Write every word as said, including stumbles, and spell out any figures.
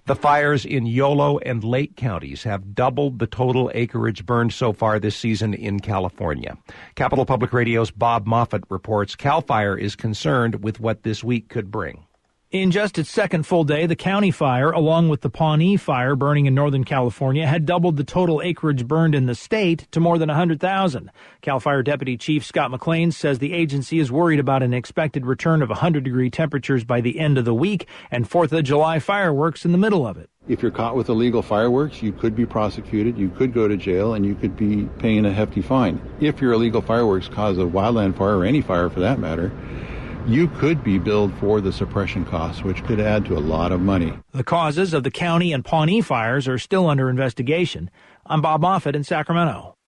The fires in Yolo and Lake counties have doubled the total acreage burned so far this season in California. Capital Public Radio's Bob Moffett reports CAL FIRE is concerned with what this week could bring. In just its second full day, the county fire, along with the Pawnee fire burning in Northern California, had doubled the total acreage burned in the state to more than one hundred thousand. CAL FIRE Deputy Chief Scott McLean says the agency is worried about an expected return of one hundred degree temperatures by the end of the week and fourth of July fireworks in the middle of it. If you're caught with illegal fireworks, you could be prosecuted, you could go to jail, and you could be paying a hefty fine. If your illegal fireworks cause a wildland fire, or any fire for that matter, you could be billed for the suppression costs, which could add to a lot of money. The causes of the county and Pawnee fires are still under investigation. I'm Bob Moffett in Sacramento.